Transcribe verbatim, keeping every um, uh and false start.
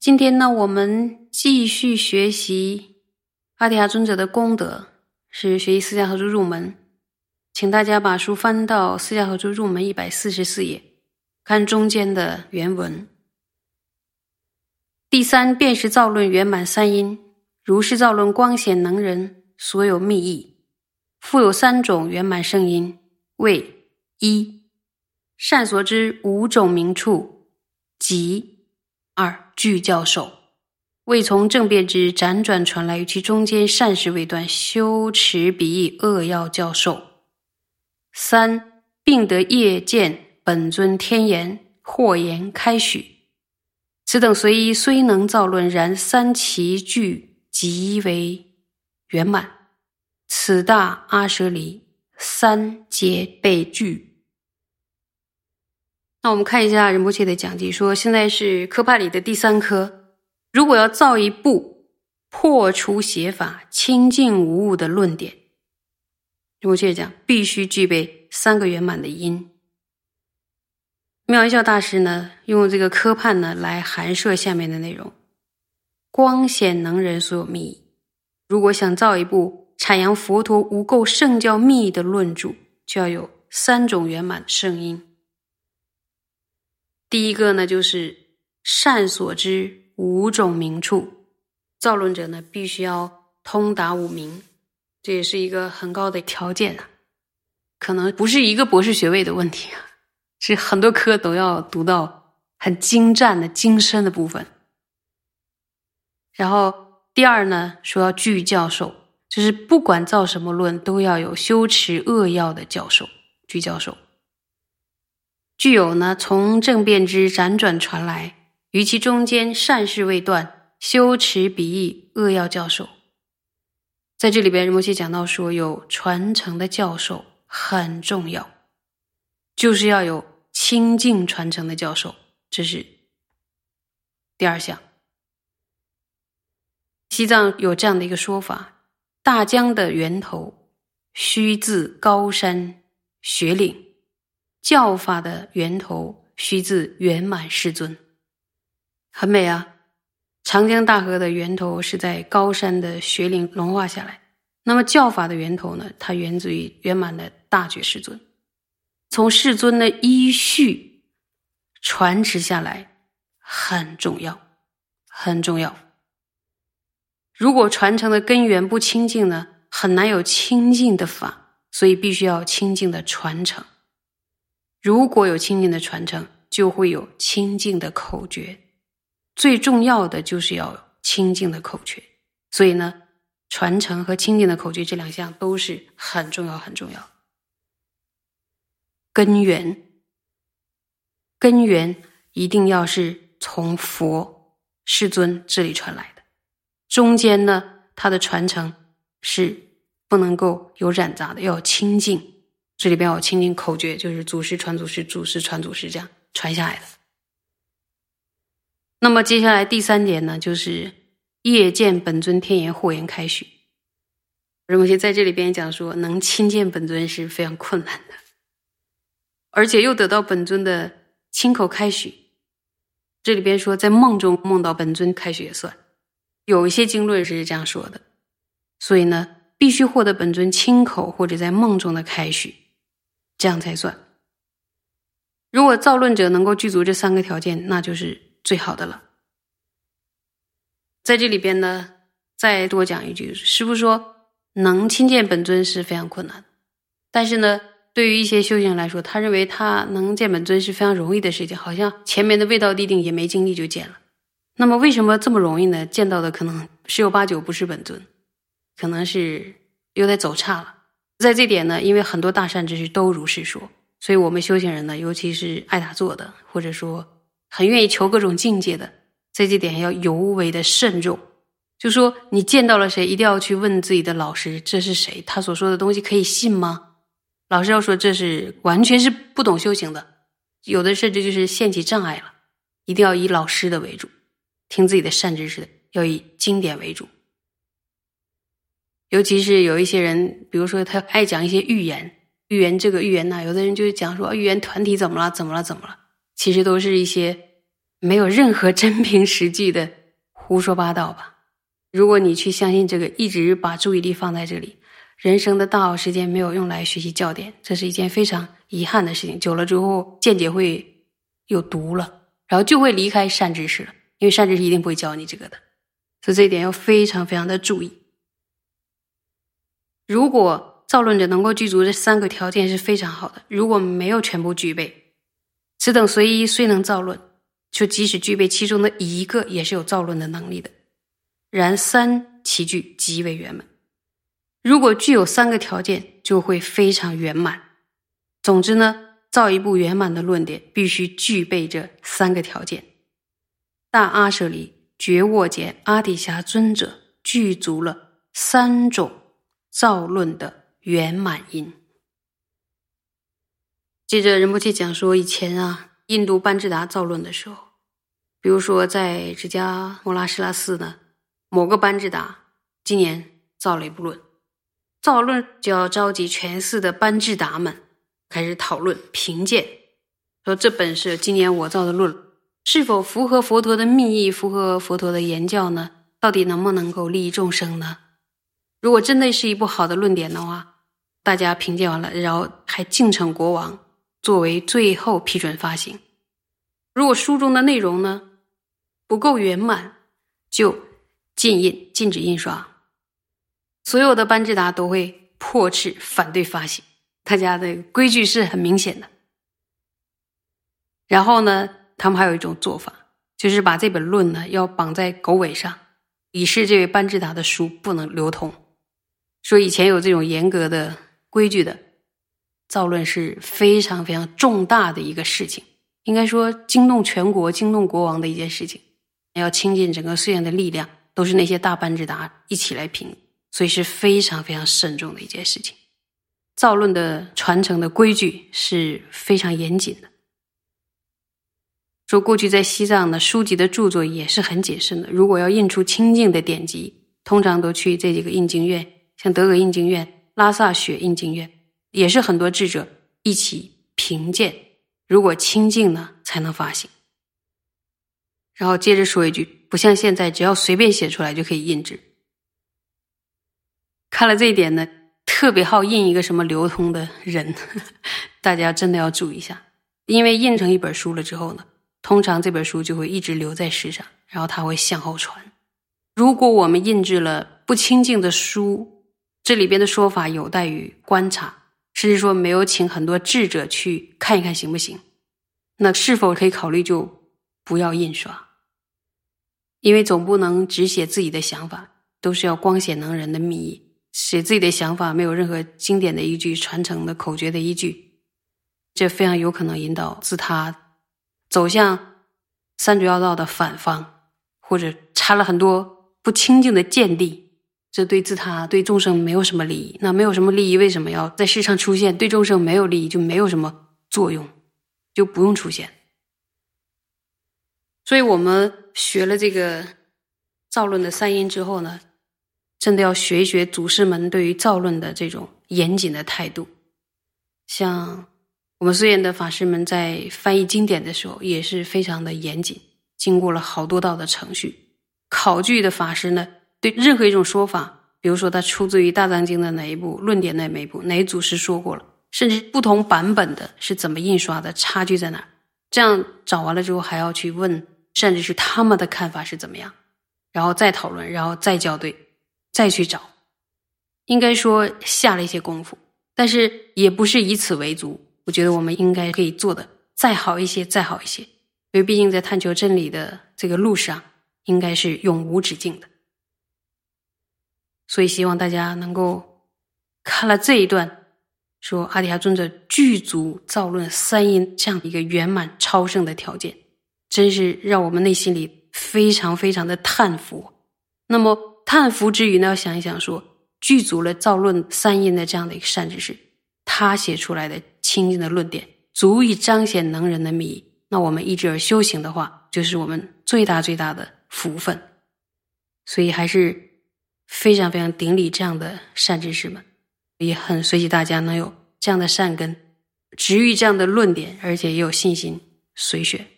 今天呢，我们继续学习阿底峡尊者的功德，是学习四迦合注入门。请大家把书翻到四迦合注入门一百四十四页，看中间的原文。第三，辨识造论圆满三因，如是造论光显能人所有密意，复有三种圆满圣因，为一，善所知五种名处，即二，具教授，为从正辩之辗转传来，于其中间善事未断，修持彼意扼要教授。三，并得业见本尊天言或言开许，此等随意虽能造论，然三其具极为圆满，此大阿舍离，三皆被具。那我们看一下仁波切的讲记，说现在是科派里的第三科，如果要造一部破除邪法清净无误的论点，仁波切讲必须具备三个圆满的因。妙一教大师呢，用这个科判呢来含摄下面的内容。光显能人所有密意，如果想造一部阐扬佛陀无垢圣教密意的论著，就要有三种圆满圣因。第一个呢，就是善所知五种名处，造论者呢必须要通达五名，这也是一个很高的条件啊，可能不是一个博士学位的问题啊，是很多科都要读到很精湛的精深的部分。然后第二呢，说要具教授，就是不管造什么论都要有修持扼要的教授，具教授。具有呢，从正辩之辗转传来，于其中间善事未断，修持彼意扼要教授。在这里边仁波切讲到说，有传承的教授很重要，就是要有清净传承的教授，这是第二项。西藏有这样的一个说法，大江的源头须自高山雪岭，教法的源头须自圆满世尊。很美啊，长江大河的源头是在高山的雪岭融化下来，那么教法的源头呢，它源自于圆满的大觉世尊，从世尊的依序传持下来很重要，很重要。如果传承的根源不清净呢，很难有清净的法，所以必须要清净的传承。如果有清净的传承，就会有清净的口诀，最重要的就是要有清净的口诀。所以呢，传承和清净的口诀这两项都是很重要很重要。根源根源一定要是从佛世尊这里传来的，中间呢，它的传承是不能够有染杂的，要有清净。这里边有清净口诀，就是祖师传祖师，祖师传祖师，这样传下来的。那么接下来第三点呢，就是业见本尊天言或言开许。仁波切在这里边讲说，能亲见本尊是非常困难的，而且又得到本尊的亲口开许。这里边说在梦中梦到本尊开许也算，有一些经论是这样说的。所以呢，必须获得本尊亲口或者在梦中的开许，这样才算。如果造论者能够具足这三个条件，那就是最好的了。在这里边呢，再多讲一句，师父说能亲见本尊是非常困难，但是呢，对于一些修行人来说，他认为他能见本尊是非常容易的事情，好像前面的味道地定也没经历就见了。那么为什么这么容易呢？见到的可能十有八九不是本尊，可能是有点走岔了。在这点呢，因为很多大善知识都如是说，所以我们修行人呢，尤其是爱打坐的，或者说很愿意求各种境界的，在这点要尤为的慎重。就说你见到了谁，一定要去问自己的老师，这是谁？他所说的东西可以信吗？老师要说这是完全是不懂修行的，有的甚至就是陷起障碍了。一定要以老师的为主，听自己的善知识的，要以经典为主。尤其是有一些人，比如说他爱讲一些预言，预言这个预言那，有的人就讲说预言团体怎么了怎么了怎么了，其实都是一些没有任何真凭实据的胡说八道吧。如果你去相信这个，一直把注意力放在这里，人生的大好时间没有用来学习教典，这是一件非常遗憾的事情。久了之后见解会有毒了，然后就会离开善知识了，因为善知识一定不会教你这个的。所以这一点要非常非常的注意。如果造论者能够具足这三个条件是非常好的，如果没有全部具备，此等随一虽能造论，就即使具备其中的一个也是有造论的能力的，然三齐具极为圆满。如果具有三个条件就会非常圆满。总之呢，造一部圆满的论点必须具备这三个条件。大阿舍离觉沃简阿底峡尊者具足了三种造论的圆满因。接着仁波切讲说，以前啊，印度班智达造论的时候，比如说在释迦摩拉施拉寺呢，某个班智达今年造了一部论，造论就要召集全寺的班智达们开始讨论评鉴，说这本是今年我造的论是否符合佛陀的密意，符合佛陀的言教呢？到底能不能够利益众生呢？如果真的是一部好的论点的话，大家评鉴完了，然后还敬请国王作为最后批准发行。如果书中的内容呢不够圆满，就禁印，禁止印刷。所有的班智达都会破斥反对发行，大家的规矩是很明显的。然后呢，他们还有一种做法，就是把这本论呢要绑在狗尾上，以示这位班智达的书不能流通。说以前有这种严格的规矩的，造论是非常非常重大的一个事情，应该说惊动全国、惊动国王的一件事情，要倾尽整个寺院的力量，都是那些大班智达一起来评，所以是非常非常慎重的一件事情。造论的传承的规矩是非常严谨的。说过去在西藏的书籍的著作也是很谨慎的，如果要印出清净的典籍，通常都去这几个印经院，像德格印经院、拉萨雪印经院，也是很多智者一起评鉴，如果清净呢才能发行。然后接着说一句，不像现在只要随便写出来就可以印制。看了这一点呢，特别好印一个什么流通的人，大家真的要注意一下。因为印成一本书了之后呢，通常这本书就会一直留在世上，然后它会向后传。如果我们印制了不清净的书，这里边的说法有待于观察，甚至说没有请很多智者去看一看行不行，那是否可以考虑就不要印刷。因为总不能只写自己的想法，都是要光显能人的密意，写自己的想法没有任何经典的依据、传承的口诀的依据，这非常有可能引导自他走向三主要道的反方，或者插了很多不清净的见地，这对自他对众生没有什么利益。那没有什么利益，为什么要在世上出现？对众生没有利益就没有什么作用，就不用出现。所以我们学了这个造论的三因之后呢，真的要学一学祖师们对于造论的这种严谨的态度。像我们寺院的法师们在翻译经典的时候也是非常的严谨，经过了好多道的程序。考据的法师呢，对任何一种说法，比如说他出自于大藏经的哪一部，论点的哪一部，哪一祖师说过了，甚至不同版本的是怎么印刷的，差距在哪，这样找完了之后还要去问甚至是他们的看法是怎么样，然后再讨论，然后再校对，再去找，应该说下了一些功夫，但是也不是以此为足。我觉得我们应该可以做的再好一些，再好一些，因为毕竟在探求真理的这个路上应该是永无止境的。所以希望大家能够看了这一段，说阿底峡尊者具足造论三因这样一个圆满超胜的条件，真是让我们内心里非常非常的叹服。那么叹服之余呢，要想一想说，具足了造论三因的这样的一个善知识，他写出来的清净的论点足以彰显能人的密意，那我们一直而修行的话，就是我们最大最大的福分。所以还是非常非常顶礼这样的善知识们，也很随喜大家能有这样的善根，执于这样的论点，而且也有信心随学。